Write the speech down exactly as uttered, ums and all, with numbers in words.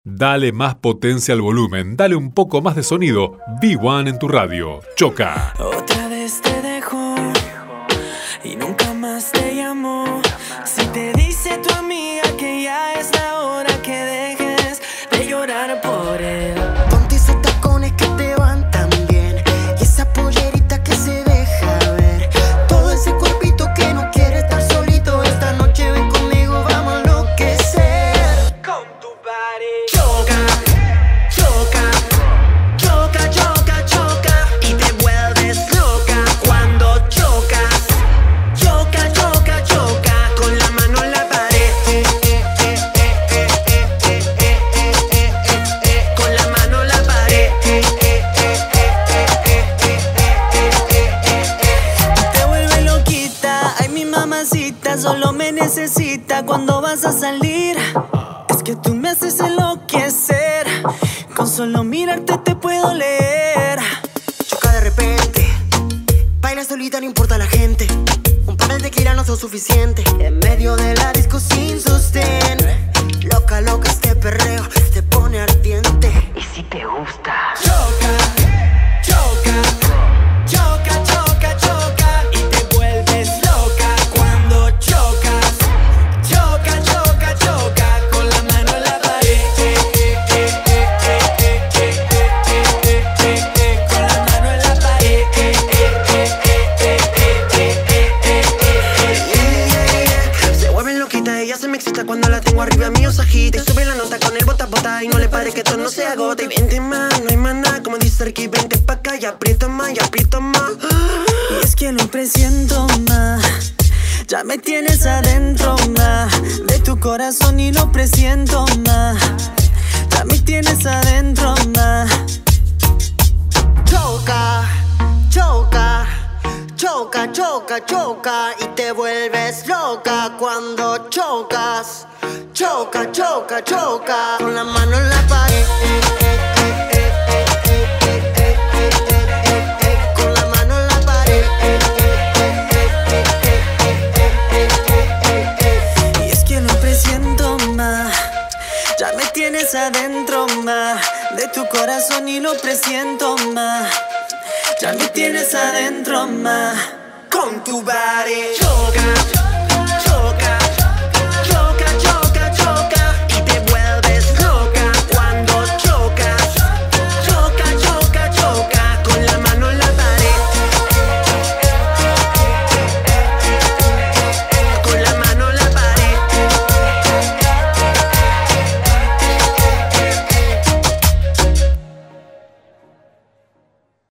Dale más potencia al volumen, dale un poco más de sonido. B uno en tu radio. Choca. Otra vez te dejo y nunca más te llamo. Si te dice tu amiga que ya es la hora que dejes de llorar por él. Ponte esos tacones que te van tan bien y esa pollerita que se deja ver. Todo ese cuerpito que no quiere estar solito. Esta noche ven conmigo, vamos a enloquecer Con tu body. Choca, choca, choca, choca, choca y te vuelves loca cuando chocas. Choca, choca, choca con la mano en la pared. Con la mano en la pared. Te vuelve loquita, ay mi mamacita, solo me necesita cuando vas a salir. Es que tú me haces enloquecer, con solo mirarte te puedo leer. Choca de repente, baila solita, no importa la gente. Un par de tequila no son suficiente. En medio de la disco sin sostén. Loca, loca este perreo, te pone ardiente. Y si te gusta Choca, choca, choca, choca, choca y te vuelves loca cuando chocas. Choca, choca, choca con la mano en la pared. Con la mano en la pared. Se vuelve loquita, ella se me excita cuando la tengo arriba mío se agita. Y sube la nota con el bota bota y no le pare que esto no se agota. Y vente más, no hay más nada, como dice Ricky, vente pa' acá y aprieta más, y aprieta más. Y es que lo presiento más, ya me tienes adentro más de tu corazón y lo presiento más, ya me tienes adentro más. Choca, choca, choca, choca, choca y te vuelves loca cuando chocas. Choca, choca, choca con la mano en la pared. Con la mano en la pared. Y es que lo presiento más, ya me tienes adentro más de tu corazón y lo presiento más, ya me tienes adentro más. Con tu body choca.